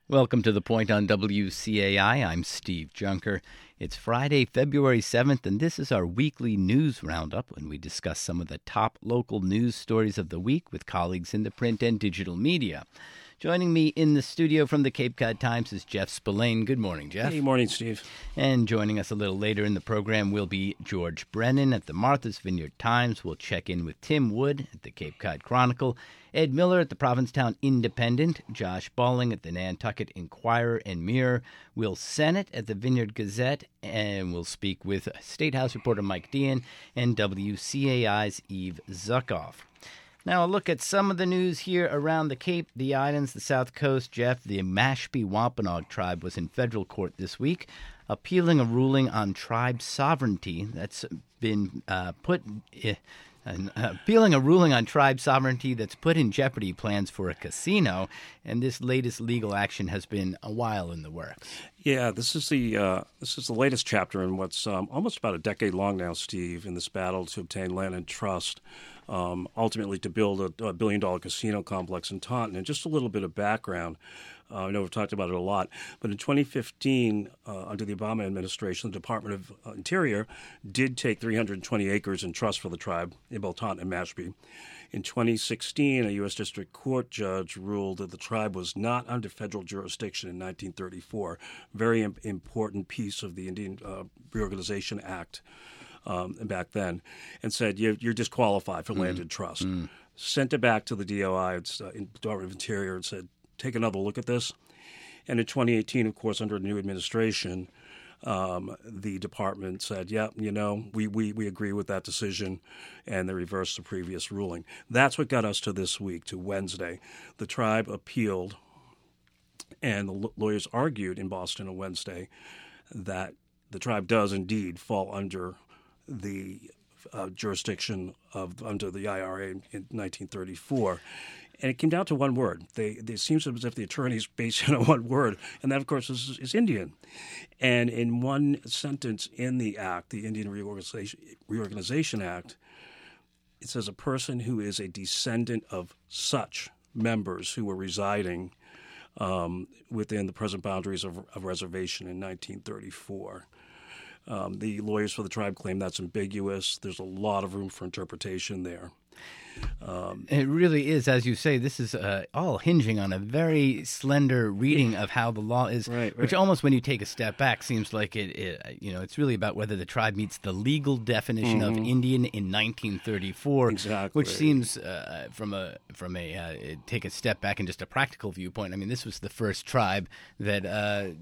Welcome to The Point on WCAI. I'm Steve Junker. It's Friday, February 7th, and this is our weekly news roundup when we discuss some of the top local news stories of the week with colleagues in the print and digital media. Joining me in the studio from the Cape Cod Times is Jeff Spillane. Good morning, Jeff. Hey, morning, Steve. And joining us a little later in the program will be George Brennan at the Martha's Vineyard Times. We'll check in with Tim Wood at the Cape Cod Chronicle, Ed Miller at the Provincetown Independent, Josh Balling at the Nantucket Inquirer and Mirror, Will Sennett at the Vineyard Gazette, and we'll speak with State House reporter Mike Dean and WCAI's Eve Zuckoff. Now, a look at some of the news here around the Cape, the islands, the South Coast. Jeff, the Mashpee Wampanoag tribe was in federal court this week, appealing a ruling on tribe sovereignty that's been appealing a ruling on tribe sovereignty that's put in jeopardy plans for a casino, and this latest legal action has been a while in the works. Yeah, this is the latest chapter in what's almost about a decade long now, Steve, in this battle to obtain land and trust, ultimately to build a $1 billion casino complex in Taunton. And just a little bit of background. I know we've talked about it a lot, but in 2015, under the Obama administration, the Department of Interior did take 320 acres in trust for the tribe in both Taunton and Mashpee. In 2016, a U.S. District Court judge ruled that the tribe was not under federal jurisdiction in 1934, very important piece of the Indian Reorganization Act back then, and said, you're disqualified for land and trust. Sent it back to the DOI, Department of Interior, and said, take another look at this. And in 2018, of course, under a new administration, the department said, yeah, we agree with that decision, and they reversed the previous ruling. That's what got us to this week, to Wednesday. The tribe appealed, and the lawyers argued in Boston on Wednesday that the tribe does indeed fall under the jurisdiction under the IRA in 1934. And it came down to one word. It seems as if the attorneys based it on one word, and that, of course, is Indian. And in one sentence in the Act, the Indian Reorganization Act, it says a person who is a descendant of such members who were residing within the present boundaries of a reservation in 1934. The lawyers for the tribe claim that's ambiguous. There's a lot of room for interpretation there. It really is, as you say, this is all hinging on a very slender reading of how the law is, right. Which almost when you take a step back seems like it's really about whether the tribe meets the legal definition of Indian in 1934, exactly. Which seems from a take a step back and just a practical viewpoint. I mean, this was the first tribe that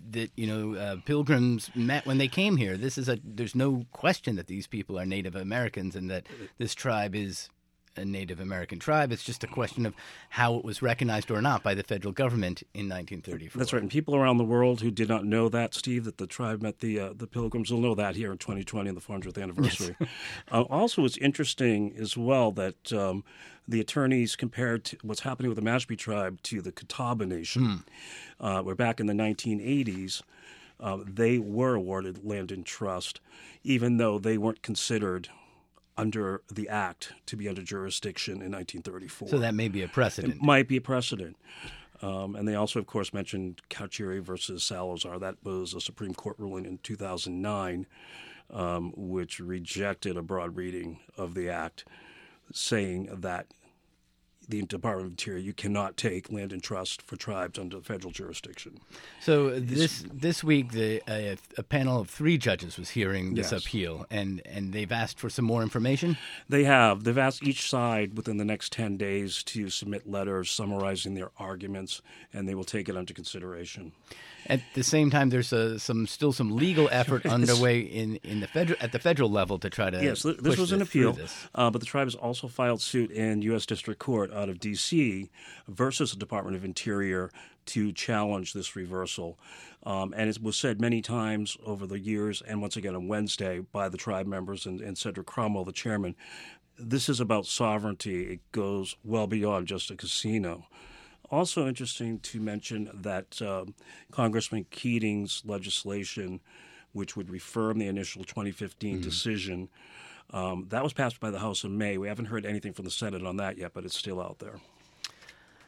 pilgrims met when they came here. There's no question that these people are Native Americans and that this tribe is a Native American tribe. It's just a question of how it was recognized or not by the federal government in 1934. That's right. And people around the world who did not know that, Steve, that the tribe met the Pilgrims will know that here in 2020 on the 400th anniversary. Yes. Also, it's interesting as well that the attorneys compared what's happening with the Mashpee tribe to the Catawba Nation. Where back in the 1980s, they were awarded land and trust, even though they weren't considered under the Act to be under jurisdiction in 1934. So that may be a precedent. It might be a precedent. And they also, of course, mentioned Cauchere versus Salazar. That was a Supreme Court ruling in 2009, which rejected a broad reading of the Act, saying that the Department of Interior, you cannot take land and trust for tribes under federal jurisdiction. So this week, a panel of 3 judges was hearing this Yes. appeal, and they've asked for some more information? They have. They've asked each side within the next 10 days to submit letters summarizing their arguments, and they will take it under consideration. At the same time, there's still some legal effort underway at the federal level to try to yes, this push was an appeal, this. But the tribe has also filed suit in U.S. District Court out of D.C. versus the Department of Interior to challenge this reversal. And it was said many times over the years, and once again on Wednesday by the tribe members and Cedric Cromwell, the chairman, this is about sovereignty. It goes well beyond just a casino. Also interesting to mention that Congressman Keating's legislation, which would reaffirm the initial 2015 decision, that was passed by the House in May. We haven't heard anything from the Senate on that yet, but it's still out there.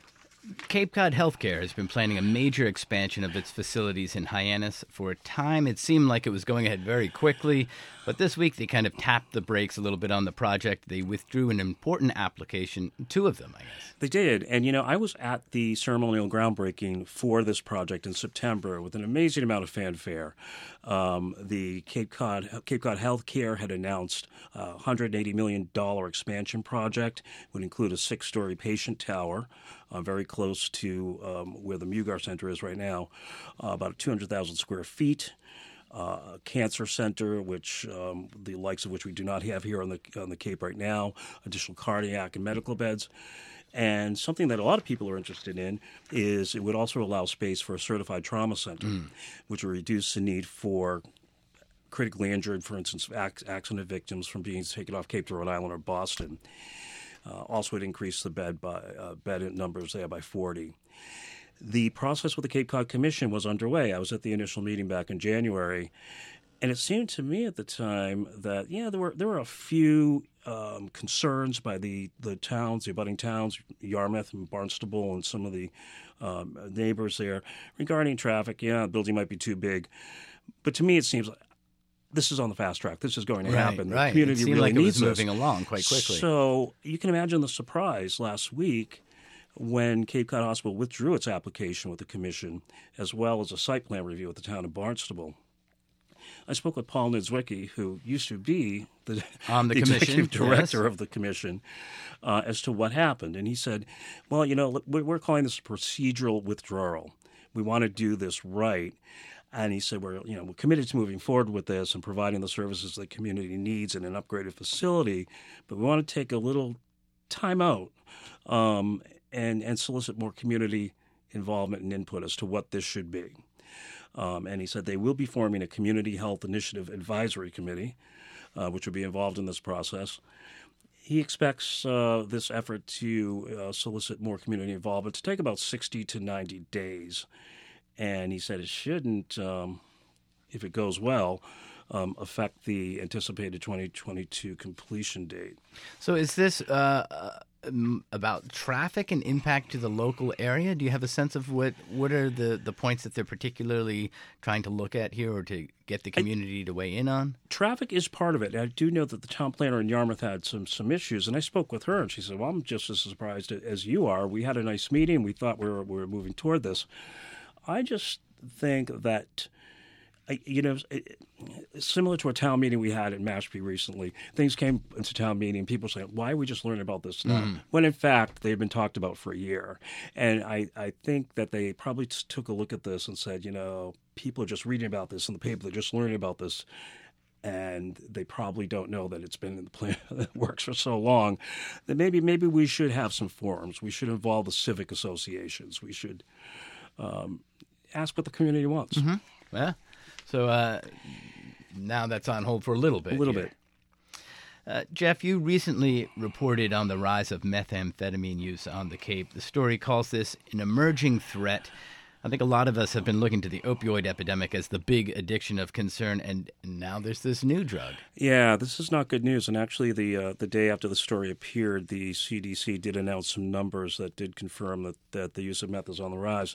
Cape Cod Healthcare has been planning a major expansion of its facilities in Hyannis. For a time, it seemed like it was going ahead very quickly, but this week they kind of tapped the brakes a little bit on the project. They withdrew an important application, 2 of them, I guess. They did. And, I was at the ceremonial groundbreaking for this project in September with an amazing amount of fanfare. The Cape Cod Healthcare had announced a $180 million expansion project. It would include a 6-story patient tower very close to where the Mugar Center is right now, about 200,000 square feet. Cancer center, which the likes of which we do not have here on the Cape right now, additional cardiac and medical beds. And something that a lot of people are interested in is it would also allow space for a certified trauma center, which would reduce the need for critically injured, for instance, accident victims from being taken off Cape to Rhode Island or Boston. Also would increase the bed numbers there by 40. The process with the Cape Cod Commission was underway. I was at the initial meeting back in January, and it seemed to me at the time that, there were a few concerns by the towns, the abutting towns, Yarmouth and Barnstable and some of the neighbors there regarding traffic. The building might be too big. But to me, it seems like this is on the fast track. This is going to happen. Right. The community it seemed really like it needs was moving along quite quickly. So you can imagine the surprise last week when Cape Cod Hospital withdrew its application with the commission, as well as a site plan review with the town of Barnstable. I spoke with Paul Niedzwiecki, who used to be the executive director of the commission, as to what happened. And he said, well, we're calling this a procedural withdrawal. We want to do this right. And he said, we're committed to moving forward with this and providing the services the community needs in an upgraded facility, but we want to take a little time out and solicit more community involvement and input as to what this should be. And he said they will be forming a Community Health Initiative Advisory Committee, which will be involved in this process. He expects this effort to solicit more community involvement to take about 60 to 90 days. And he said it shouldn't, if it goes well, affect the anticipated 2022 completion date. So is this about traffic and impact to the local area? Do you have a sense of what are the points that they're particularly trying to look at here or to get the community to weigh in on? Traffic is part of it. I do know that the town planner in Yarmouth had some issues, and I spoke with her, and she said, well, I'm just as surprised as you are. We had a nice meeting. We thought we were moving toward this. I just think that, similar to a town meeting we had in Mashpee recently, things came into town meeting, people saying, why are we just learning about this now? When in fact, they've been talked about for a year. And I think that they probably took a look at this and said, people are just reading about this in the paper, they're just learning about this. And they probably don't know that it's been in the plan that works for so long that maybe we should have some forums. We should involve the civic associations. We should ask what the community wants. Mm-hmm. Yeah. So now that's on hold for a little bit. Jeff, you recently reported on the rise of methamphetamine use on the Cape. The story calls this an emerging threat. I think a lot of us have been looking to the opioid epidemic as the big addiction of concern, and now there's this new drug. Yeah, this is not good news. And actually, the day after the story appeared, the CDC did announce some numbers that did confirm that the use of meth is on the rise.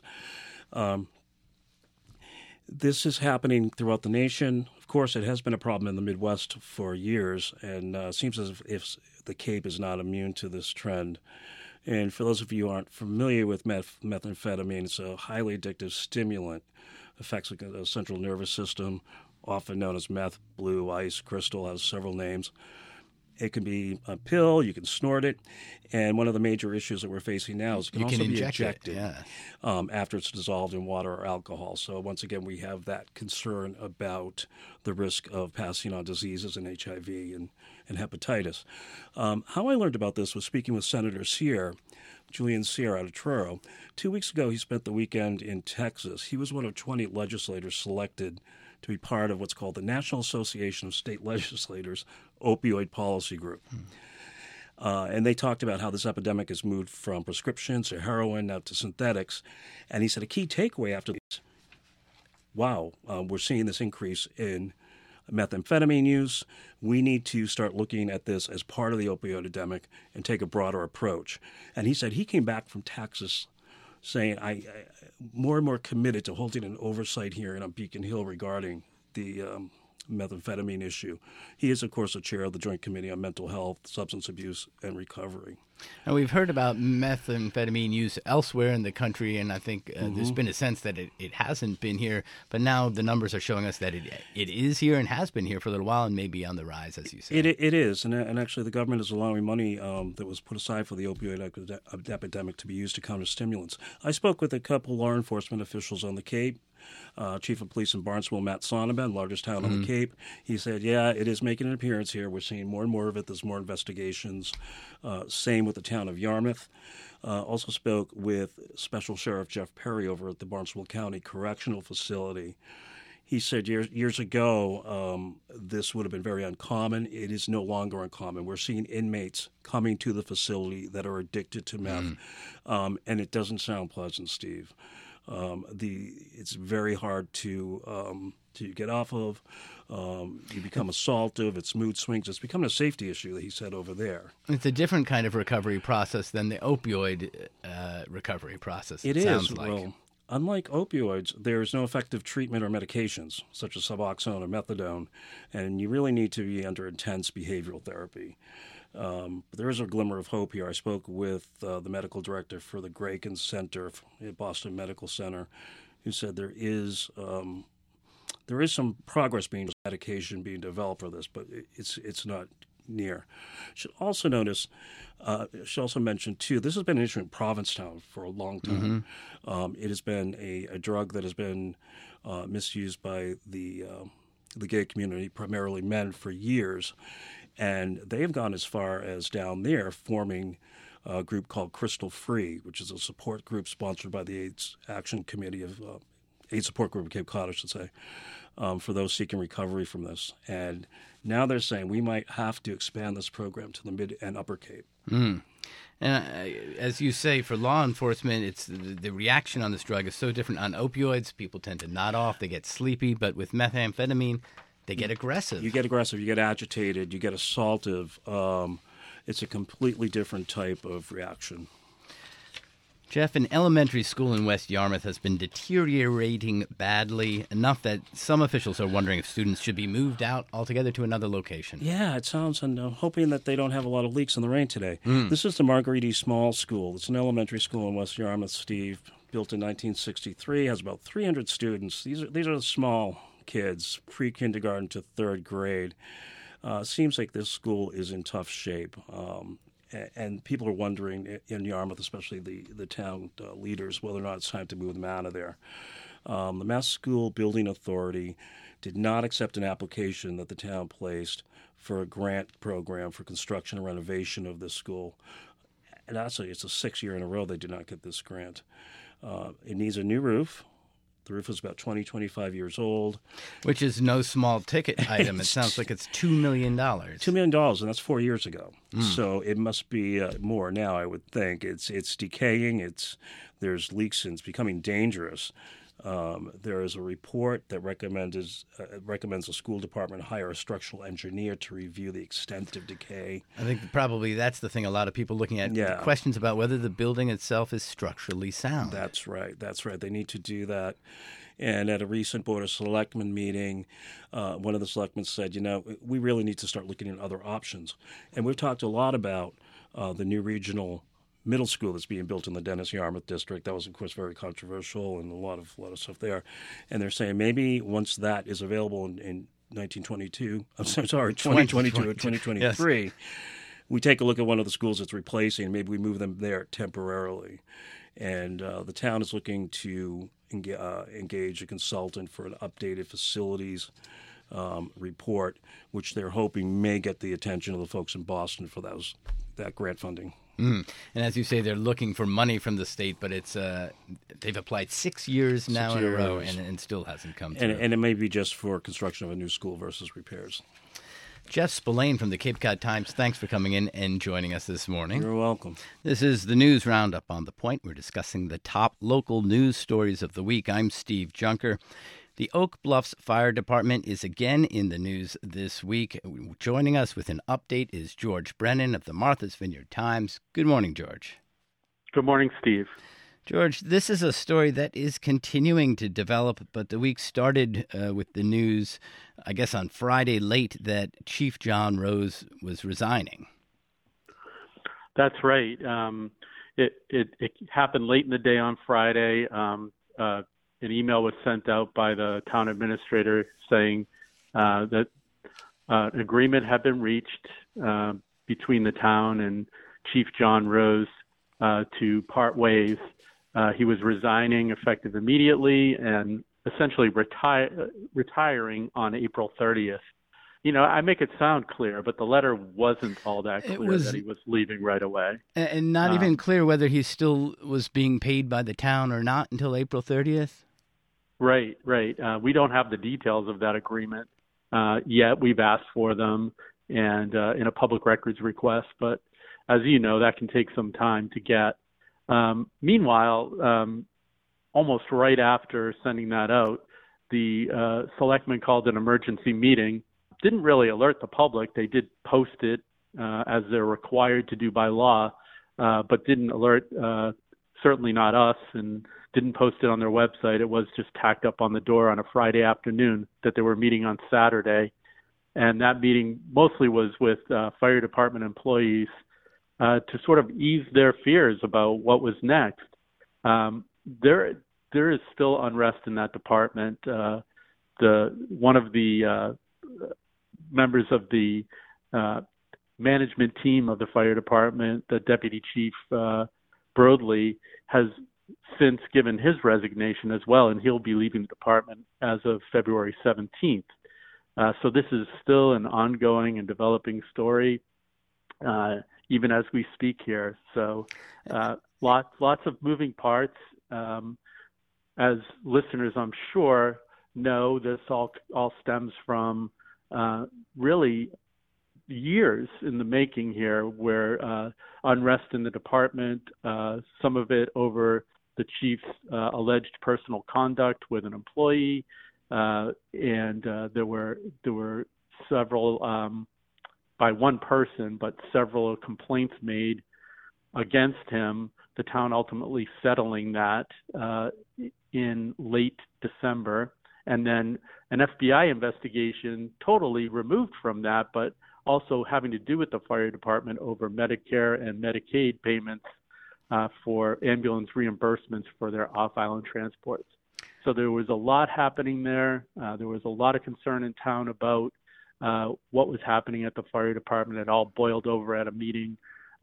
This is happening throughout the nation. Of course, it has been a problem in the Midwest for years, and it seems as if the Cape is not immune to this trend. And for those of you who aren't familiar with methamphetamine, it's a highly addictive stimulant. Affects the central nervous system, often known as meth, blue, ice, crystal, has several names. It can be a pill, you can snort it, and one of the major issues that we're facing now is it can also be injected after it's dissolved in water or alcohol. So once again, we have that concern about the risk of passing on diseases and HIV and hepatitis. How I learned about this was speaking with Senator Sear, Julian Sear out of Truro. 2 weeks ago, he spent the weekend in Texas. He was one of 20 legislators selected to be part of what's called the National Association of State Legislators Opioid Policy Group. And they talked about how this epidemic has moved from prescriptions to heroin now to synthetics. And he said a key takeaway after this, we're seeing this increase in methamphetamine use. We need to start looking at this as part of the opioid epidemic and take a broader approach. And he said he came back from Texas saying I more and more committed to holding an oversight hearing on Beacon Hill regarding the methamphetamine issue. He is, of course, the chair of the Joint Committee on Mental Health, Substance Abuse, and Recovery. Now, we've heard about methamphetamine use elsewhere in the country, and I think there's been a sense that it hasn't been here, but now the numbers are showing us that it is here and has been here for a little while and may be on the rise, as you said. It is, and actually the government is allowing money that was put aside for the opioid epidemic to be used to counter stimulants. I spoke with a couple law enforcement officials on the Cape. Chief of Police in Barnstable, Matt Sonnabend, largest town on the Cape. He said, yeah, it is making an appearance here. We're seeing more and more of it. There's more investigations. Same with the town of Yarmouth. Also spoke with Special Sheriff Jeff Perry over at the Barnstable County Correctional Facility. He said years ago, this would have been very uncommon. It is no longer uncommon. We're seeing inmates coming to the facility that are addicted to meth, and it doesn't sound pleasant, Steve. It's very hard to get off of. You become assaultive. It's mood swings. It's becoming a safety issue that he said over there. It's a different kind of recovery process than the opioid recovery process. It sounds is. like. Well, unlike opioids, there is no effective treatment or medications such as Suboxone or methadone, and you really need to be under intense behavioral therapy. But there is a glimmer of hope here. I spoke with the medical director for the Graken Center at Boston Medical Center, who said there is some progress being medication being developed for this, but it's not near. Should also notice. Should also mention too. This has been an issue in Provincetown for a long time. It has been a drug that has been misused by the gay community, primarily men, for years. And they have gone as far as down there forming a group called Crystal Free, which is a support group sponsored by the AIDS Action Committee of AIDS Support Group of Cape Cod, I should say, for those seeking recovery from this. And now they're saying we might have to expand this program to the Mid and Upper Cape. And as you say, for law enforcement, it's the reaction on this drug is so different. On opioids, people tend to nod off, they get sleepy, but with methamphetamine, they get aggressive. You get aggressive, you get agitated, you get assaultive. It's a completely different type of reaction. Jeff, an elementary school in West Yarmouth has been deteriorating badly, enough that some officials are wondering if students should be moved out altogether to another location. Yeah, it sounds, and I'm hoping that they don't have a lot of leaks in the rain today. This is the Marguerite E. Small School. It's an elementary school in West Yarmouth, Steve, built in 1963, has about 300 students. These are the small kids, pre-kindergarten to third grade. Seems like this school is in tough shape. And people are wondering in Yarmouth, especially the town leaders, whether or not it's time to move them out of there. The Mass School Building Authority did not accept an application that the town placed for a grant program for construction and renovation of this school. And actually, it's the 6th year in a row they did not get this grant. It needs a new roof. The roof is about 25 years old. Which is no small ticket item. It sounds like it's $2 million. $2 million, and that's 4 years ago. So it must be more now, I would think. It's decaying. There's leaks, and it's becoming dangerous. There is a report that recommends the school department hire a structural engineer to review the extent of decay. I think probably that's the thing a lot of people looking at. Yeah. Questions about whether the building itself is structurally sound. That's right. They need to do that. And at a recent Board of Selectmen meeting, one of the selectmen said, we really need to start looking at other options. And we've talked a lot about the new regional middle school that's being built in the Dennis Yarmouth district. That was, of course, very controversial and a lot of stuff there. And they're saying maybe once that is available in 2022 or 2023, yes, we take a look at one of the schools it's replacing. Maybe we move them there temporarily. And the town is looking to engage a consultant for an updated facilities report, which they're hoping may get the attention of the folks in Boston for that grant funding. And as you say, they're looking for money from the state, but it's they've applied 6 years now in a row and still hasn't come through. And it may be just for construction of a new school versus repairs. Jeff Spillane from the Cape Cod Times, thanks for coming in and joining us this morning. You're welcome. This is the News Roundup on The Point. We're discussing the top local news stories of the week. I'm Steve Junker. The Oak Bluffs Fire Department is again in the news this week. Joining us with an update is George Brennan of the Martha's Vineyard Times. Good morning, George. Good morning, Steve. George, this is a story that is continuing to develop, but the week started with the news, I guess on Friday late, that Chief John Rose was resigning. That's right. It happened late in the day on Friday. An email was sent out by the town administrator saying that an agreement had been reached between the town and Chief John Rose to part ways. He was resigning effective immediately and essentially retiring on April 30th. You know, I make it sound clear, but the letter wasn't all that clear that he was leaving right away. And not even clear whether he still was being paid by the town or not until April 30th? Right. We don't have the details of that agreement yet. We've asked for them and in a public records request, but as you know, that can take some time to get. Meanwhile, almost right after sending that out, the selectmen called an emergency meeting. Didn't really alert the public. They did post it as they're required to do by law, but didn't alert, certainly not us, and didn't post it on their website. It was just tacked up on the door on a Friday afternoon that they were meeting on Saturday. And that meeting mostly was with fire department employees to sort of ease their fears about what was next. There is still unrest in that department. One of the members of the management team of the fire department, the deputy chief Broadley, has since given his resignation as well, and he'll be leaving the department as of February 17th. So this is still an ongoing and developing story, even as we speak here. So lots of moving parts. As listeners, I'm sure, know, this all stems from really years in the making here, where unrest in the department, some of it over the chief's alleged personal conduct with an employee, and there were several by one person, but several complaints made against him. The town ultimately settling that in late December, and then an FBI investigation totally removed from that, but also having to do with the fire department over Medicare and Medicaid payments for ambulance reimbursements for their off-island transports. So there was a lot happening there. There was a lot of concern in town about what was happening at the fire department. It all boiled over at a meeting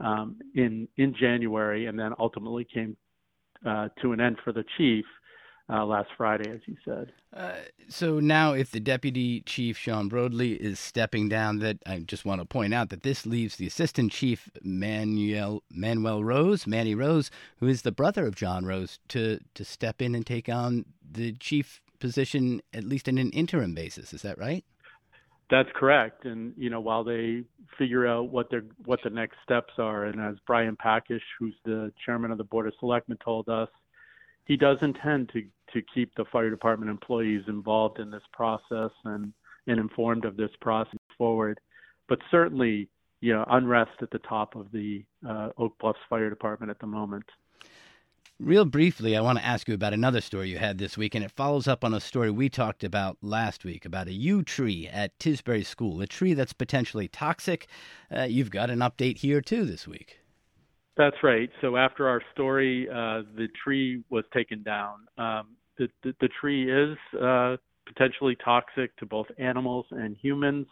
in January, and then ultimately came to an end for the chief last Friday, as you said. So now if the deputy chief, Sean Broadley, is stepping down, that I just want to point out that this leaves the assistant chief, Manny Rose, who is the brother of John Rose, to step in and take on the chief position, at least in an interim basis. Is that right? That's correct. And, you know, while they figure out what the next steps are, and as Brian Packish, who's the chairman of the Board of Selectmen, told us, he does intend to keep the fire department employees involved in this process and informed of this process forward. But certainly, you know, unrest at the top of the Oak Bluffs Fire Department at the moment. Real briefly, I want to ask you about another story you had this week, and it follows up on a story we talked about last week about a yew tree at Tisbury School, a tree that's potentially toxic. You've got an update here, too, this week. That's right. So after our story, the tree was taken down. The tree is potentially toxic to both animals and humans,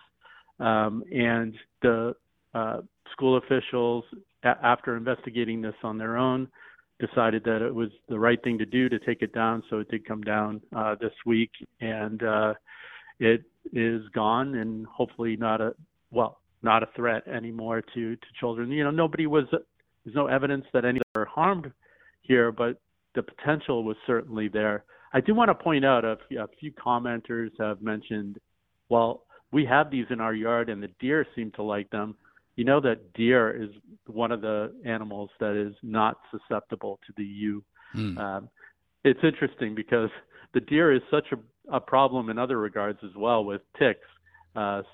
and the school officials, after investigating this on their own, decided that it was the right thing to do to take it down. So it did come down this week, and it is gone, and hopefully not a threat anymore to children. You know, there's no evidence that any were harmed here, but the potential was certainly there. I do want to point out a few commenters have mentioned, well, we have these in our yard and the deer seem to like them. You know that deer is one of the animals that is not susceptible to the yew. It's interesting because the deer is such a problem in other regards as well, with ticks, but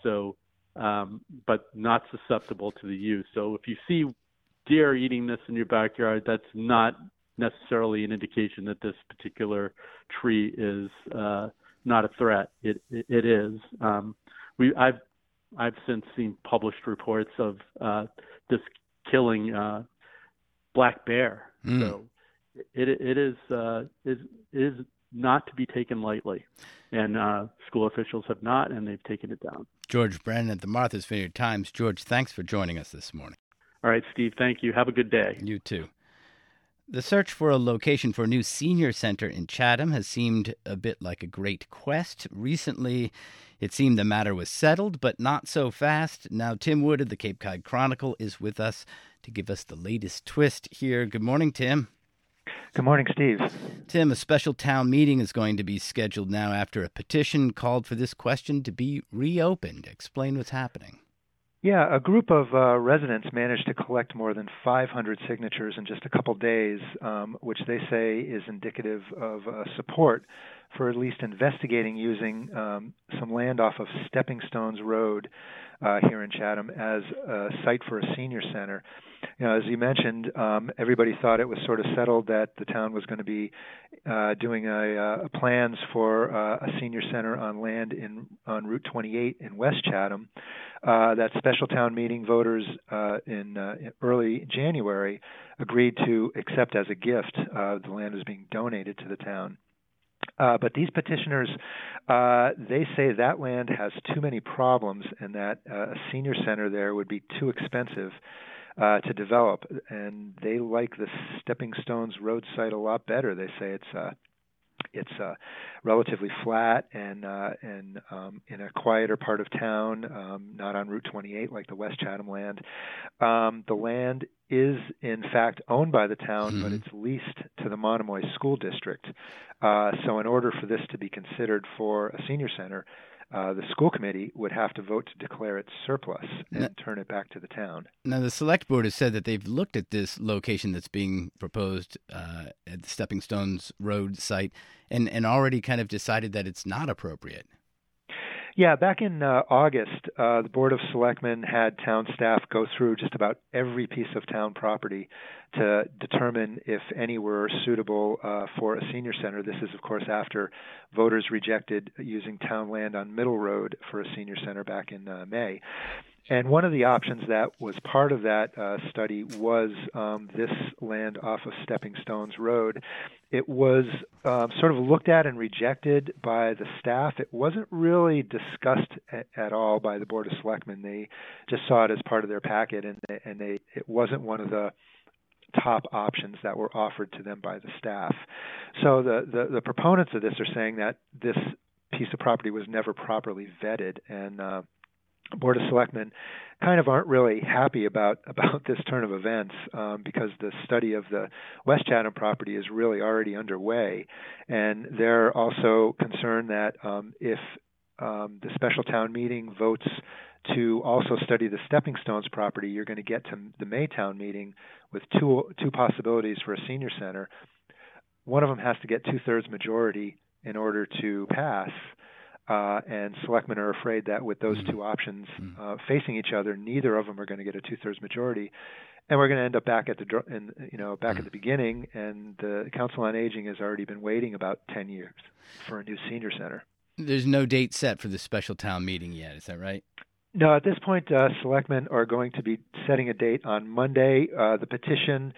not susceptible to the yew. So if you see deer eating this in your backyard, that's not necessarily an indication that this particular tree is not a threat. It is. I've since seen published reports of this killing black bear. So it is not to be taken lightly, and school officials have not, and they've taken it down. George Brennan at the Martha's Vineyard Times. George, thanks for joining us this morning. All right, Steve, thank you. Have a good day. You too. The search for a location for a new senior center in Chatham has seemed a bit like a great quest. Recently, it seemed the matter was settled, but not so fast. Now, Tim Wood of the Cape Cod Chronicle is with us to give us the latest twist here. Good morning, Tim. Good morning, Steve. Tim, a special town meeting is going to be scheduled now after a petition called for this question to be reopened. Explain what's happening. Yeah, a group of residents managed to collect more than 500 signatures in just a couple days, which they say is indicative of support for at least investigating using some land off of Stepping Stones Road here in Chatham as a site for a senior center. You know, as you mentioned, everybody thought it was sort of settled that the town was going to be doing plans for a senior center on land on Route 28 in West Chatham. That special town meeting voters in early January agreed to accept as a gift. The land was being donated to the town. But these petitioners, they say that land has too many problems and that a senior center there would be too expensive to develop. And they like the Stepping Stones Road site a lot better. They say it's relatively flat and in a quieter part of town, not on Route 28 like the West Chatham land. The land is, in fact, owned by the town, but it's leased to the Monomoy School District. So in order for this to be considered for a senior center, the school committee would have to vote to declare it surplus and turn it back to the town. Now, the select board has said that they've looked at this location that's being proposed at the Stepping Stones Road site and already kind of decided that it's not appropriate. Yeah, back in August, the Board of Selectmen had town staff go through just about every piece of town property to determine if any were suitable for a senior center. This is, of course, after voters rejected using town land on Middle Road for a senior center back in May. And one of the options that was part of that study was this land off of Stepping Stones Road. It was sort of looked at and rejected by the staff. It wasn't really discussed at all by the Board of Selectmen. They just saw it as part of their packet, and it wasn't one of the top options that were offered to them by the staff. So the proponents of this are saying that this piece of property was never properly vetted, and Board of Selectmen kind of aren't really happy about this turn of events because the study of the West Chatham property is really already underway. And they're also concerned that if the special town meeting votes to also study the Stepping Stones property, you're going to get to the May town meeting with two possibilities for a senior center. One of them has to get 2/3 majority in order to pass. And selectmen are afraid that with those two options facing each other, neither of them are going to get a 2/3 majority, and we're going to end up back at the beginning. And the Council on Aging has already been waiting about 10 years for a new senior center. There's no date set for the special town meeting yet. Is that right? No, at this point, selectmen are going to be setting a date on Monday. The petition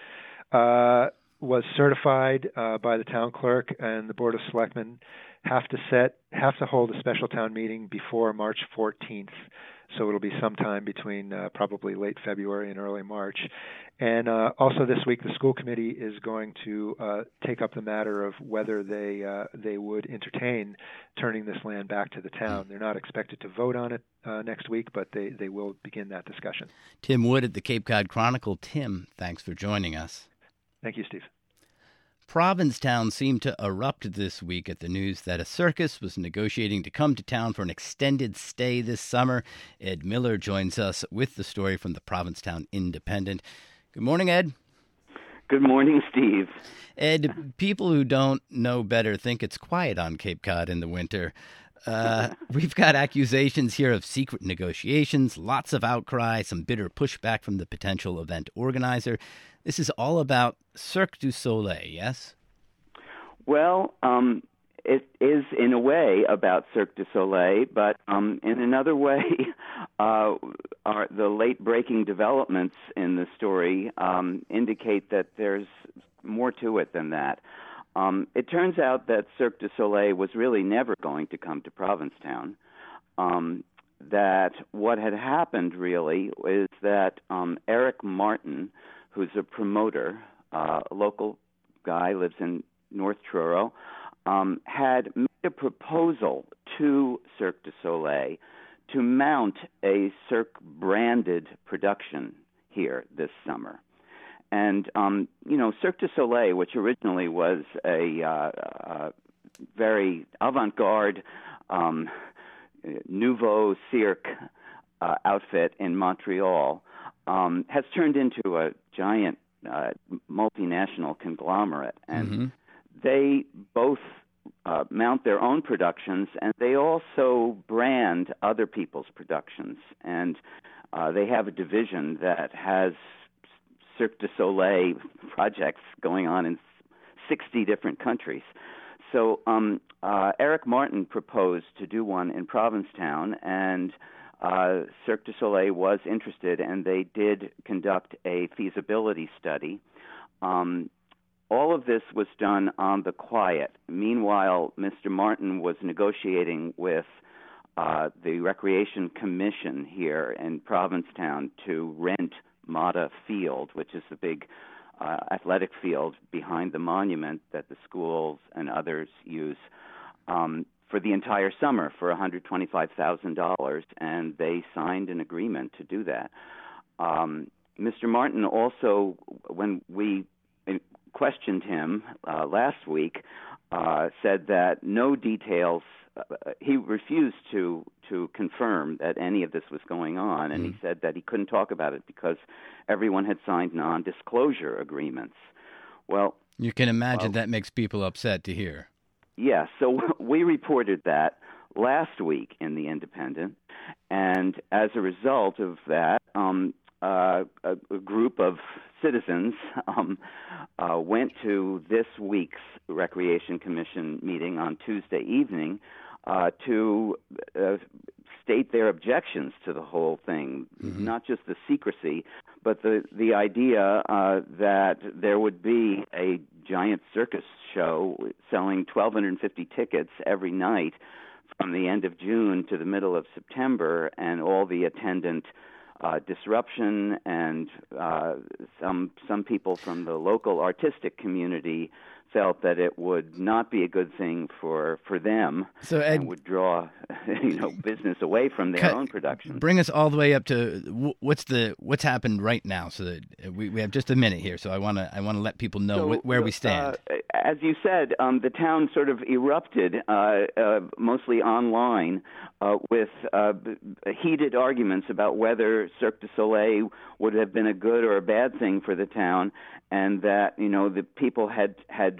was certified by the town clerk, and the Board of Selectmen have to hold a special town meeting before March 14th. So it'll be sometime between probably late February and early March. And also this week, the school committee is going to take up the matter of whether they would entertain turning this land back to the town. They're not expected to vote on it next week, but they will begin that discussion. Tim Wood at the Cape Cod Chronicle. Tim, thanks for joining us. Thank you, Steve. Provincetown seemed to erupt this week at the news that a circus was negotiating to come to town for an extended stay this summer. Ed Miller joins us with the story from the Provincetown Independent. Good morning, Ed. Good morning, Steve. Ed, people who don't know better think it's quiet on Cape Cod in the winter. We've got accusations here of secret negotiations, lots of outcry, some bitter pushback from the potential event organizer. This is all about Cirque du Soleil, yes? Well, it is in a way about Cirque du Soleil, but in another way, the late-breaking developments in the story indicate that there's more to it than that. It turns out that Cirque du Soleil was really never going to come to Provincetown. That what had happened really is that Eric Martin, who's a promoter, a local guy, lives in North Truro, had made a proposal to Cirque du Soleil to mount a Cirque-branded production here this summer. And, Cirque du Soleil, which originally was a very avant-garde nouveau cirque outfit in Montreal, has turned into a giant multinational conglomerate. And they both mount their own productions, and they also brand other people's productions. And they have a division that has Cirque du Soleil projects going on in 60 different countries. So Eric Martin proposed to do one in Provincetown, and Cirque du Soleil was interested, and they did conduct a feasibility study. All of this was done on the quiet. Meanwhile, Mr. Martin was negotiating with the Recreation Commission here in Provincetown to rent Mata Field, which is the big athletic field behind the monument that the schools and others use, for the entire summer for $125,000, and they signed an agreement to do that. Mr. Martin also, when we questioned him last week, said that no details. He refused to confirm that any of this was going on, and he said that he couldn't talk about it because everyone had signed non-disclosure agreements. Well, you can imagine that makes people upset to hear. Yeah, so we reported that last week in The Independent, and as a result of that, a group of citizens went to this week's Recreation Commission meeting on Tuesday evening to state their objections to the whole thing, not just the secrecy, but the idea that there would be a giant circus show selling 1,250 tickets every night from the end of June to the middle of September, and all the attendant disruption, and some people from the local artistic community felt that it would not be a good thing for them, so Ed, and would draw business away from their own production. Bring us all the way up to what's happened right now, so that we have just a minute here. So I want to let people know where we stand. As you said, the town sort of erupted, mostly online, with heated arguments about whether Cirque du Soleil would have been a good or a bad thing for the town, and that the people had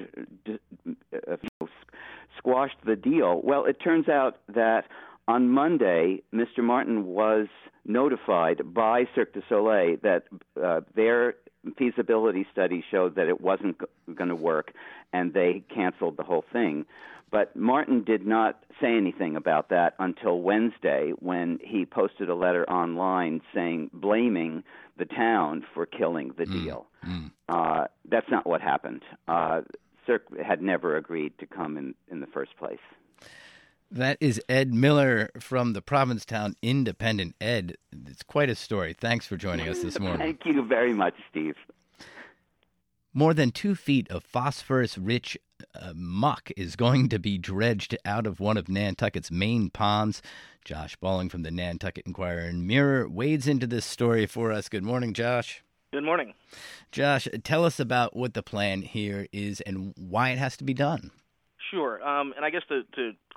squashed the deal. Well, it turns out that on Monday, Mr. Martin was notified by Cirque du Soleil that their feasibility study showed that it wasn't going to work, and they canceled the whole thing. But Martin did not say anything about that until Wednesday, when he posted a letter online blaming the town for killing the deal. That's not what happened. Cirque had never agreed to come in the first place. That is Ed Miller from the Provincetown Independent. Ed, it's quite a story. Thanks for joining us this morning. Thank you very much, Steve. More than 2 feet of phosphorus-rich muck is going to be dredged out of one of Nantucket's main ponds. Josh Balling from the Nantucket Enquirer and Mirror wades into this story for us. Good morning, Josh. Good morning. Josh, tell us about what the plan here is and why it has to be done. Sure. And I guess to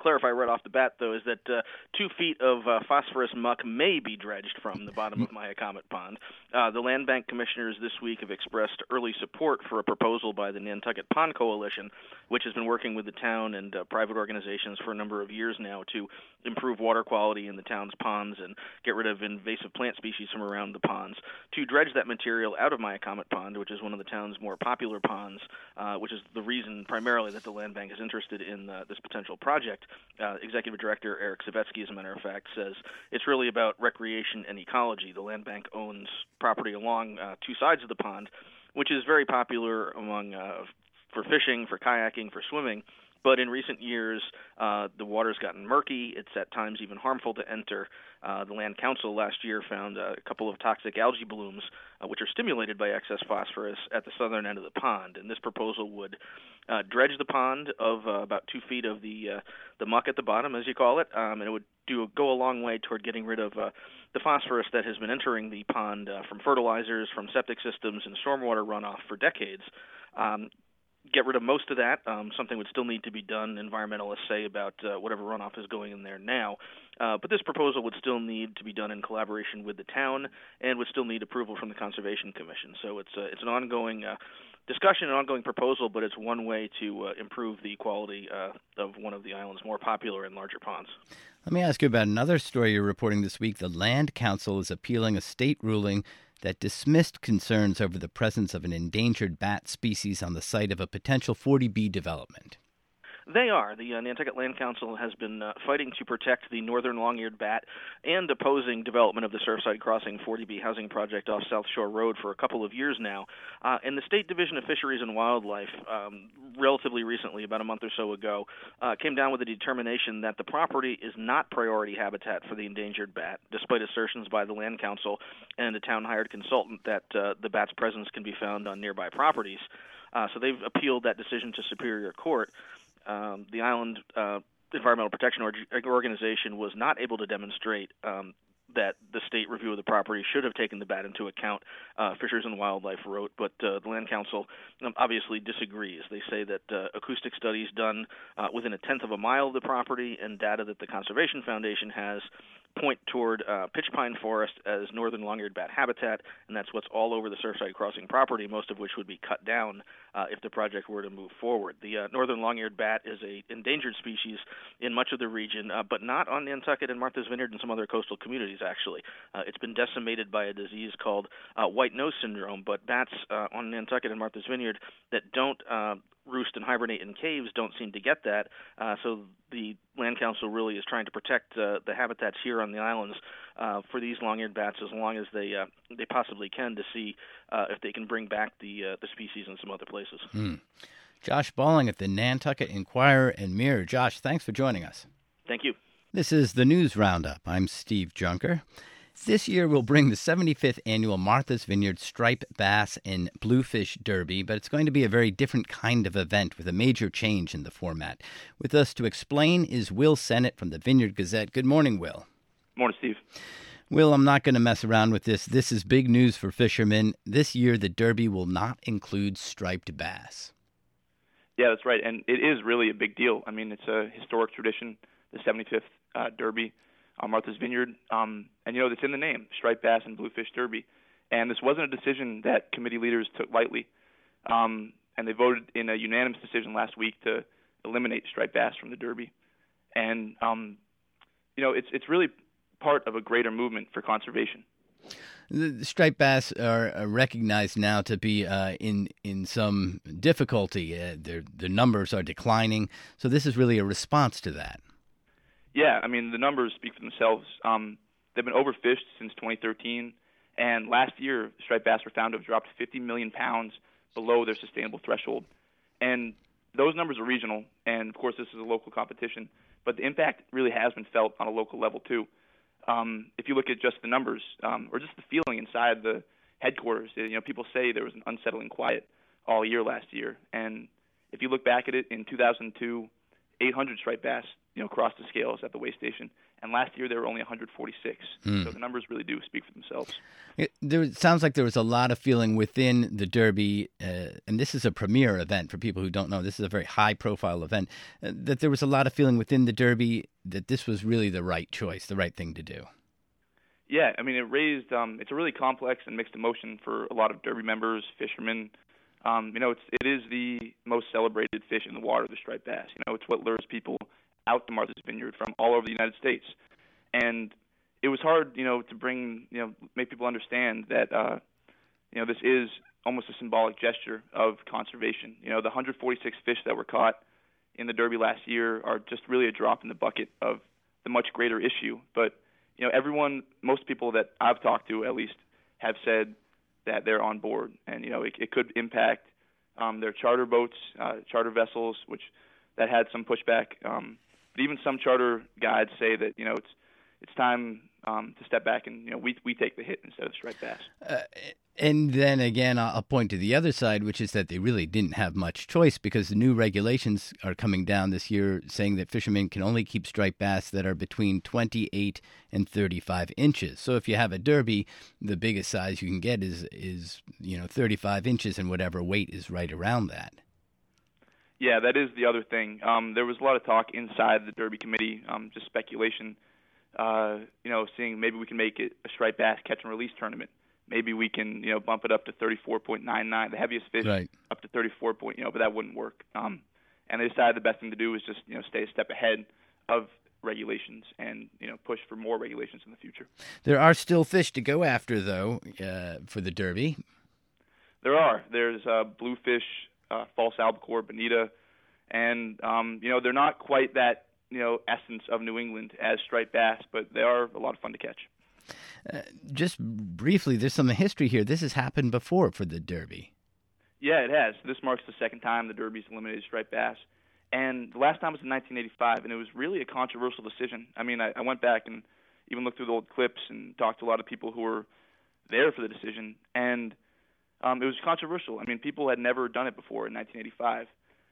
clarify right off the bat, though, is that 2 feet of phosphorus muck may be dredged from the bottom of Mayacamet Pond. The Land Bank commissioners this week have expressed early support for a proposal by the Nantucket Pond Coalition, which has been working with the town and private organizations for a number of years now to improve water quality in the town's ponds and get rid of invasive plant species from around the ponds. To dredge that material out of Mayacamet Pond, which is one of the town's more popular ponds, which is the reason primarily that the Land Bank is interested in this potential project, Executive Director Eric Savetsky, as a matter of fact, says it's really about recreation and ecology. The Land Bank owns property along 2 sides of the pond, which is very popular among for fishing, for kayaking, for swimming. But in recent years, the water's gotten murky. It's at times even harmful to enter. The Land Council last year found a couple of toxic algae blooms, which are stimulated by excess phosphorus at the southern end of the pond. And this proposal would dredge the pond of about 2 feet of the muck at the bottom, as you call it, and it would go a long way toward getting rid of the phosphorus that has been entering the pond from fertilizers, from septic systems, and stormwater runoff for decades. Get rid of most of that. Something would still need to be done, environmentalists say, about whatever runoff is going in there now. But this proposal would still need to be done in collaboration with the town and would still need approval from the Conservation Commission. So it's an ongoing discussion, an ongoing proposal, but it's one way to improve the quality of one of the island's more popular and larger ponds. Let me ask you about another story you're reporting this week. The Land Council is appealing a state ruling that dismissed concerns over the presence of an endangered bat species on the site of a potential 40B development. They are. The Nantucket Land Council has been fighting to protect the northern long-eared bat and opposing development of the Surfside Crossing 40B housing project off South Shore Road for a couple of years now. And the State Division of Fisheries and Wildlife, relatively recently, about a month or so ago, came down with a determination that the property is not priority habitat for the endangered bat, despite assertions by the Land Council and a town-hired consultant that the bat's presence can be found on nearby properties. So they've appealed that decision to Superior Court. The Island Environmental Protection Organization was not able to demonstrate that the state review of the property should have taken the bat into account, Fisheries and Wildlife wrote, but the Land Council obviously disagrees. They say that acoustic studies done within a tenth of a mile of the property and data that the Conservation Foundation has point toward pitch pine forest as northern long-eared bat habitat, and that's what's all over the Surfside Crossing property, most of which would be cut down if the project were to move forward. The northern long-eared bat is an endangered species in much of the region, but not on Nantucket and Martha's Vineyard and some other coastal communities, actually. It's been decimated by a disease called white nose syndrome, but bats on Nantucket and Martha's Vineyard that don't roost and hibernate in caves don't seem to get that. So the Land Council really is trying to protect the habitats here on the islands for these long-eared bats as long as they possibly can, to see if they can bring back the species in some other places. Josh Balling at the Nantucket Enquirer and Mirror. Josh, thanks for joining us. Thank you. This is the News Roundup. I'm Steve Junker. This year we'll bring the 75th annual Martha's Vineyard Striped Bass and Bluefish Derby, but it's going to be a very different kind of event with a major change in the format. With us to explain is Will Sennett from the Vineyard Gazette. Good morning, Will. Morning, Steve. Will, I'm not going to mess around with this. This is big news for fishermen. This year the Derby will not include striped bass. Yeah, that's right, and it is really a big deal. I mean, it's a historic tradition, the 75th Derby on Martha's Vineyard, and it's in the name, Striped Bass and Bluefish Derby. And this wasn't a decision that committee leaders took lightly, and they voted in a unanimous decision last week to eliminate striped bass from the Derby. And it's really part of a greater movement for conservation. The striped bass are recognized now to be in some difficulty. Their numbers are declining, so this is really a response to that. Yeah, I mean, the numbers speak for themselves. They've been overfished since 2013, and last year, striped bass were found to have dropped 50 million pounds below their sustainable threshold. And those numbers are regional, and of course, this is a local competition, but the impact really has been felt on a local level, too. If you look at just the numbers, or just the feeling inside the headquarters, people say there was an unsettling quiet all year last year. And if you look back at it, in 2002, 800 striped bass, crossed the scales at the weigh station. And last year there were only 146. So the numbers really do speak for themselves. It sounds like there was a lot of feeling within the Derby, and this is a premier event for people who don't know. This is a very high-profile event, that there was a lot of feeling within the Derby that this was really the right choice, the right thing to do. Yeah, I mean, it raised it's a really complex and mixed emotion for a lot of Derby members, fishermen. It is the most celebrated fish in the water, the striped bass. It's what lures people out to Martha's Vineyard from all over the United States. And it was hard, to bring, make people understand that, this is almost a symbolic gesture of conservation. The 146 fish that were caught in the Derby last year are just really a drop in the bucket of the much greater issue. But, most people that I've talked to at least have said that they're on board. And, it could impact their charter boats, charter vessels, which that had some pushback. But even some charter guides say that, it's time to step back and, we take the hit instead of striped bass. And then again, I'll point to the other side, which is that they really didn't have much choice because the new regulations are coming down this year saying that fishermen can only keep striped bass that are between 28 and 35 inches. So if you have a Derby, the biggest size you can get is 35 inches, and whatever weight is right around that. Yeah, that is the other thing. There was a lot of talk inside the Derby committee, just speculation, seeing maybe we can make it a striped bass catch and release tournament. Maybe we can, bump it up to 34.99, the heaviest fish, right, up to 34 point, but that wouldn't work. And they decided the best thing to do was just, stay a step ahead of regulations and, push for more regulations in the future. There are still fish to go after, though, for the Derby. There are. There's bluefish, false albacore, bonita, and, they're not quite that, essence of New England as striped bass, but they are a lot of fun to catch. Just briefly, there's some history here. This has happened before for the Derby. Yeah, it has. This marks the second time the Derby's eliminated striped bass. And the last time was in 1985, and it was really a controversial decision. I mean, I went back and even looked through the old clips and talked to a lot of people who were there for the decision, and it was controversial. I mean, people had never done it before in 1985.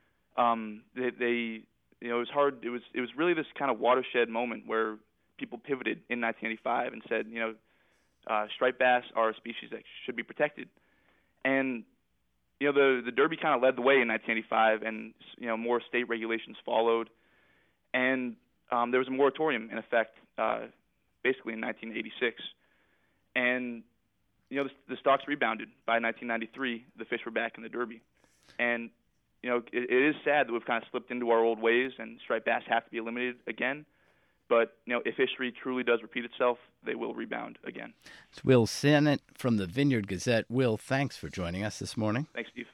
It was hard. It was really this kind of watershed moment where people pivoted in 1985 and said, striped bass are a species that should be protected. And, the Derby kind of led the way in 1985, and, more state regulations followed. And there was a moratorium in effect basically in 1986. And, the stocks rebounded. By 1993, the fish were back in the Derby. And, it is sad that we've kind of slipped into our old ways and striped bass have to be eliminated again. But, if history truly does repeat itself, they will rebound again. It's Will Sennett from the Vineyard Gazette. Will, thanks for joining us this morning. Thanks, Steve.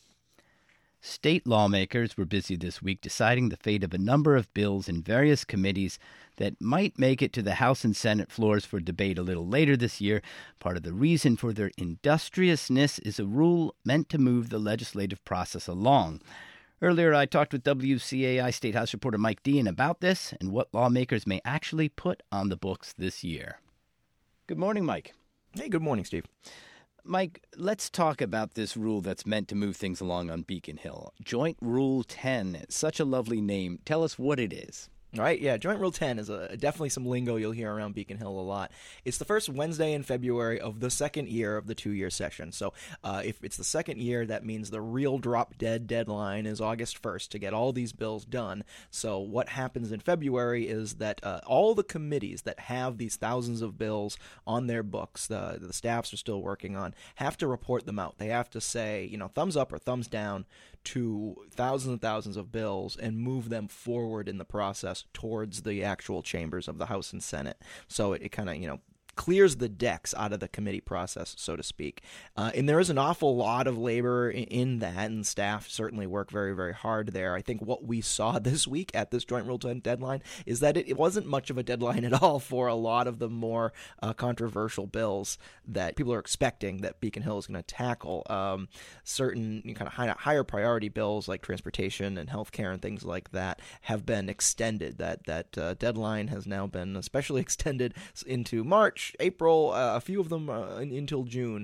State lawmakers were busy this week deciding the fate of a number of bills in various committees that might make it to the House and Senate floors for debate a little later this year. Part of the reason for their industriousness is a rule meant to move the legislative process along. Earlier, I talked with WCAI State House reporter Mike Dean about this and what lawmakers may actually put on the books this year. Good morning, Mike. Hey, good morning, Steve. Mike, let's talk about this rule that's meant to move things along on Beacon Hill. Joint Rule 10, such a lovely name. Tell us what it is. All right, yeah, Joint Rule 10 is definitely some lingo you'll hear around Beacon Hill a lot. It's the first Wednesday in February of the second year of the two-year session. So if it's the second year, that means the real drop-dead deadline is August 1st to get all these bills done. So what happens in February is that all the committees that have these thousands of bills on their books, the staffs are still working on, have to report them out. They have to say, thumbs up or thumbs down to thousands and thousands of bills and move them forward in the process towards the actual chambers of the House and Senate. So it kind of, clears the decks out of the committee process, so to speak. And there is an awful lot of labor in that, and staff certainly work very, very hard there. I think what we saw this week at this Joint Rule 10 deadline is that it wasn't much of a deadline at all for a lot of the more controversial bills that people are expecting that Beacon Hill is going to tackle. Certain kind of higher priority bills like transportation and healthcare and things like that have been extended. That deadline has now been especially extended into March, April, a few of them until June.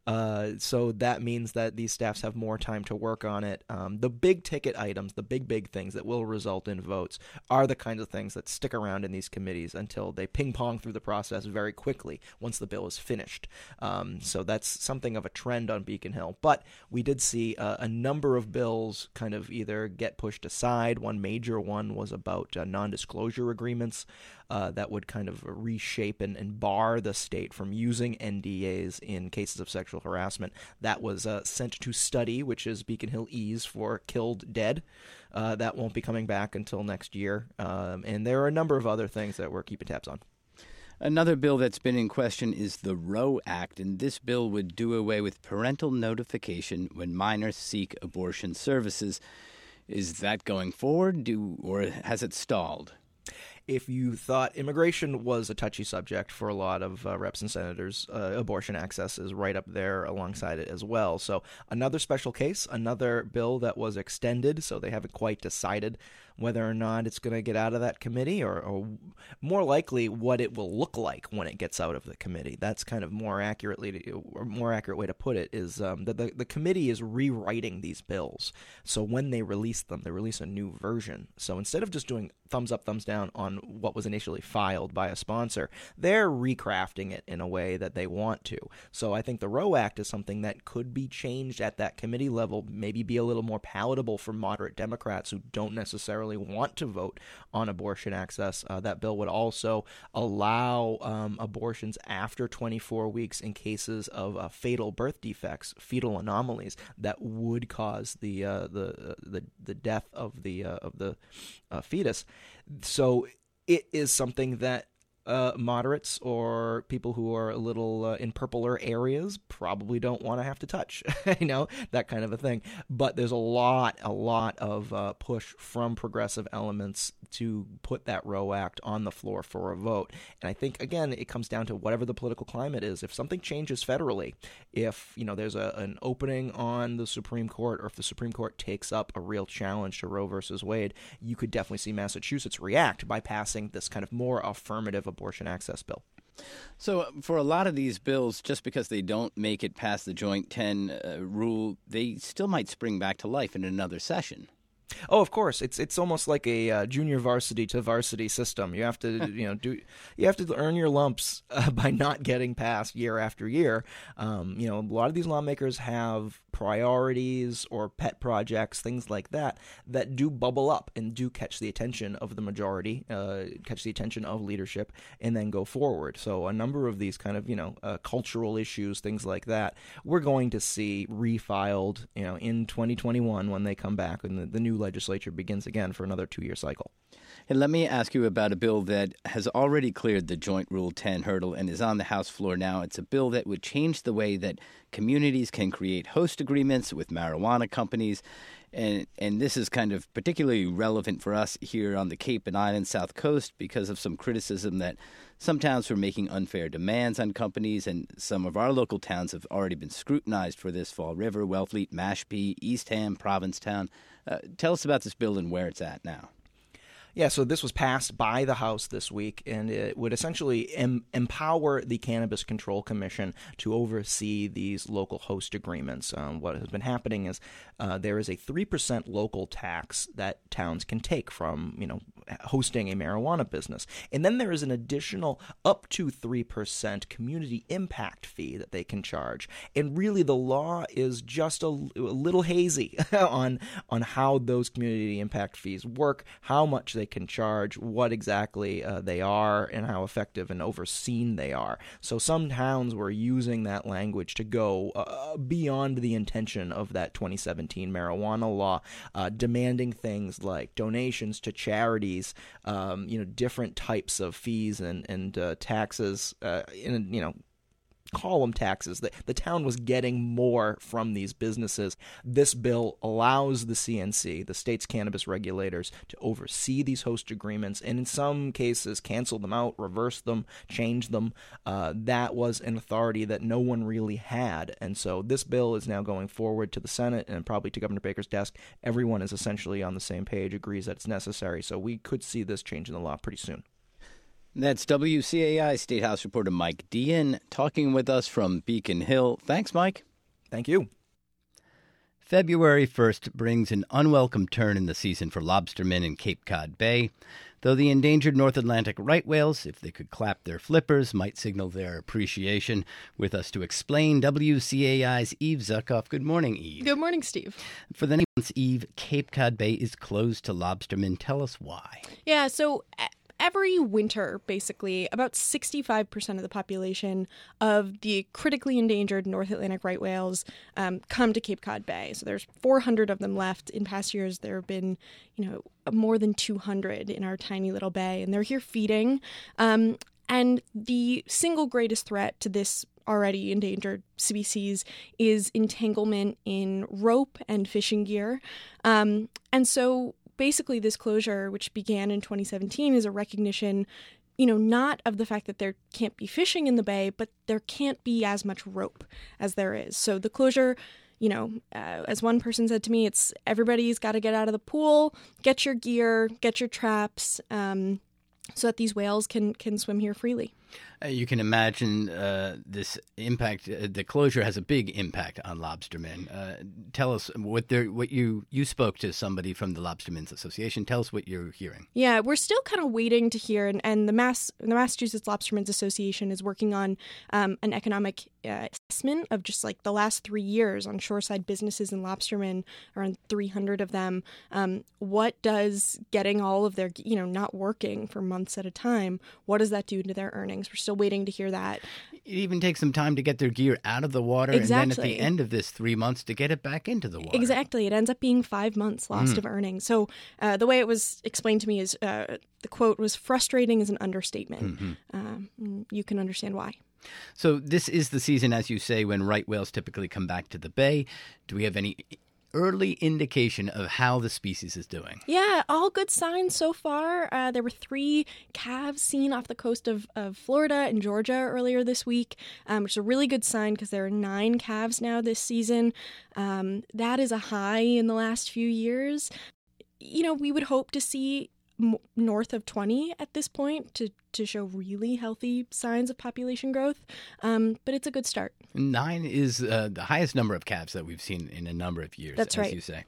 So that means that these staffs have more time to work on it. The big ticket items, the big things that will result in votes are the kinds of things that stick around in these committees until they ping-pong through the process very quickly once the bill is finished. So that's something of a trend on Beacon Hill. But we did see a number of bills kind of either get pushed aside. One major one was about non-disclosure agreements that would kind of reshape and bar the state from using NDAs in cases of sexual harassment. That was sent to study, which is Beacon Hill E's for killed dead. That won't be coming back until next year. And there are a number of other things that we're keeping tabs on. Another bill that's been in question is the Roe Act, and this bill would do away with parental notification when minors seek abortion services. Is that going forward, or has it stalled? If you thought immigration was a touchy subject for a lot of reps and senators, abortion access is right up there alongside it as well. So another special case, another bill that was extended, so they haven't quite decided whether or not it's going to get out of that committee, or more likely what it will look like when it gets out of the committee. That's kind of more accurate way to put it is that the committee is rewriting these bills. So when they release them, they release a new version. So instead of just doing thumbs up, thumbs down on what was initially filed by a sponsor, they're recrafting it in a way that they want to. So I think the Roe Act is something that could be changed at that committee level, maybe be a little more palatable for moderate Democrats who don't necessarily want to vote on abortion access. That bill would also allow abortions after 24 weeks in cases of fatal birth defects, fetal anomalies that would cause the death of the fetus. So it is something that moderates or people who are a little in purpler areas probably don't want to have to touch, that kind of a thing. But there's a lot of push from progressive elements to put that Roe Act on the floor for a vote. And I think, again, it comes down to whatever the political climate is. If something changes federally, if there's an opening on the Supreme Court, or if the Supreme Court takes up a real challenge to Roe versus Wade, you could definitely see Massachusetts react by passing this kind of more affirmative abortion access bill. So for a lot of these bills, just because they don't make it past the Joint 10 rule, they still might spring back to life in another session. Oh, of course. It's almost like a junior varsity to varsity system. You have to you have to earn your lumps by not getting passed year after year. A lot of these lawmakers have priorities or pet projects, things like that do bubble up and do catch the attention of the majority, catch the attention of leadership, and then go forward. So a number of these kind of cultural issues, things like that, we're going to see refiled in 2021 when they come back and the new legislature begins again for another 2-year cycle. And let me ask you about a bill that has already cleared the Joint Rule 10 hurdle and is on the House floor now. It's a bill that would change the way that communities can create host agreements with marijuana companies. And this is kind of particularly relevant for us here on the Cape and Island South Coast because of some criticism that some towns were making unfair demands on companies, and some of our local towns have already been scrutinized for this: Fall River, Wellfleet, Mashpee, Eastham, Provincetown. Tell us about this bill and where it's at now. Yeah, so this was passed by the House this week, and it would essentially empower the Cannabis Control Commission to oversee these local host agreements. What has been happening is there is a 3% local tax that towns can take from, hosting a marijuana business. And then there is an additional up to 3% community impact fee that they can charge. And really the law is just a little hazy on how those community impact fees work, how much they can charge, what exactly they are, and how effective and overseen they are. So some towns were using that language to go beyond the intention of that 2017 marijuana law, demanding things like donations to charities, different types of fees and taxes, call them taxes. The town was getting more from these businesses. This bill allows the CNC, the state's cannabis regulators, to oversee these host agreements and in some cases cancel them out, reverse them, change them. That was an authority that no one really had. And so this bill is now going forward to the Senate and probably to Governor Baker's desk. Everyone is essentially on the same page, agrees that it's necessary. So we could see this change in the law pretty soon. That's WCAI State House reporter Mike Dean talking with us from Beacon Hill. Thanks, Mike. Thank you. February 1st brings an unwelcome turn in the season for lobstermen in Cape Cod Bay, though the endangered North Atlantic right whales, if they could clap their flippers, might signal their appreciation. With us to explain, WCAI's Eve Zuckoff. Good morning, Eve. Good morning, Steve. For the next month, Eve, Cape Cod Bay is closed to lobstermen. Tell us why. Yeah, so every winter, basically, about 65% of the population of the critically endangered North Atlantic right whales come to Cape Cod Bay. So there's 400 of them left. In past years, there have been, more than 200 in our tiny little bay, and they're here feeding. And the single greatest threat to this already endangered species is entanglement in rope and fishing gear. And so basically, this closure, which began in 2017, is a recognition, not of the fact that there can't be fishing in the bay, but there can't be as much rope as there is. So the closure, as one person said to me, it's everybody's got to get out of the pool, get your gear, get your traps, so that these whales can swim here freely. You can imagine this impact. The closure has a big impact on lobstermen. Tell us what you spoke to somebody from the Lobstermen's Association. Tell us what you're hearing. Yeah, we're still kind of waiting to hear, and the Massachusetts Lobstermen's Association is working on an economic assessment of just like the last 3 years on shoreside businesses and lobstermen, around 300 of them. What does getting all of their, not working for months at a time, what does that do to their earnings? We're still waiting to hear that. It even takes some time to get their gear out of the water, Exactly. And then at the end of this 3 months to get it back into the water. Exactly. It ends up being 5 months lost of earnings. So the way it was explained to me is the quote was, frustrating is an understatement. You can understand why. So this is the season, as you say, when right whales typically come back to the bay. Do we have any early indication of how the species is doing? Yeah, all good signs so far. There were 3 calves seen off the coast of Florida and Georgia earlier this week, which is a really good sign because there are 9 calves now this season. That is a high in the last few years. We would hope to see north of 20 at this point to show really healthy signs of population growth, but it's a good start. 9 is the highest number of calves that we've seen in a number of years. That's right. As you say.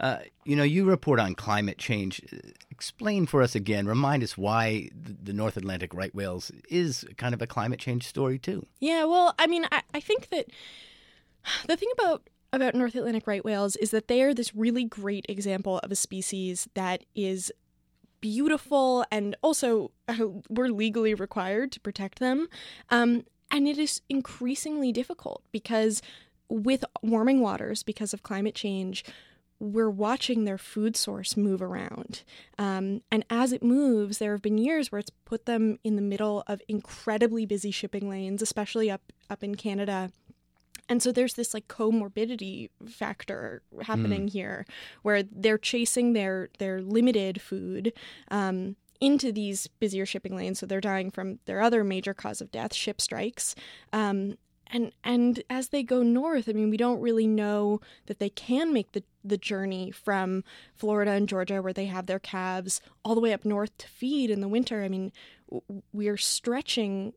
You report on climate change. Explain for us again, remind us why the North Atlantic right whales is kind of a climate change story too. Yeah, well, I think that the thing about North Atlantic right whales is that they are this really great example of a species that is beautiful, and also we're legally required to protect them. And it is increasingly difficult because with warming waters, because of climate change, we're watching their food source move around. And as it moves, there have been years where it's put them in the middle of incredibly busy shipping lanes, especially up in Canada. And so there's this comorbidity factor happening here where they're chasing their limited food into these busier shipping lanes. So they're dying from their other major cause of death, ship strikes. And as they go north, we don't really know that they can make the journey from Florida and Georgia, where they have their calves, all the way up north to feed in the winter. We're stretching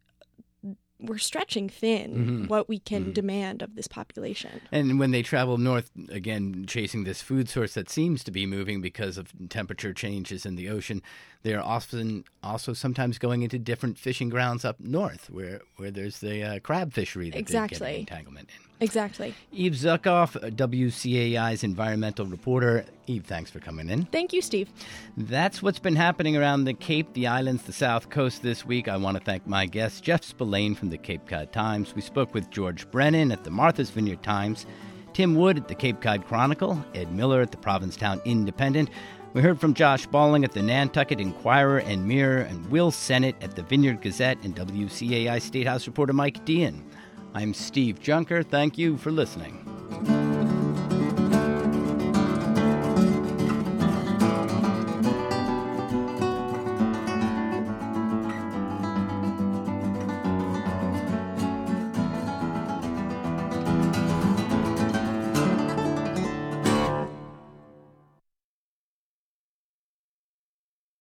thin what we can demand of this population. And when they travel north, again, chasing this food source that seems to be moving because of temperature changes in the ocean, they're often also sometimes going into different fishing grounds up north where there's the crab fishery that they get an entanglement in. Exactly. Eve Zuckoff, WCAI's environmental reporter. Eve, thanks for coming in. Thank you, Steve. That's what's been happening around the Cape, the islands, the South Coast this week. I want to thank my guest, Jeff Spillane from the Cape Cod Times. We spoke with George Brennan at the Martha's Vineyard Times, Tim Wood at the Cape Cod Chronicle, Ed Miller at the Provincetown Independent. We heard from Josh Balling at the Nantucket Inquirer and Mirror, and Will Sennett at the Vineyard Gazette, and WCAI State House reporter Mike Dean. I'm Steve Junker. Thank you for listening.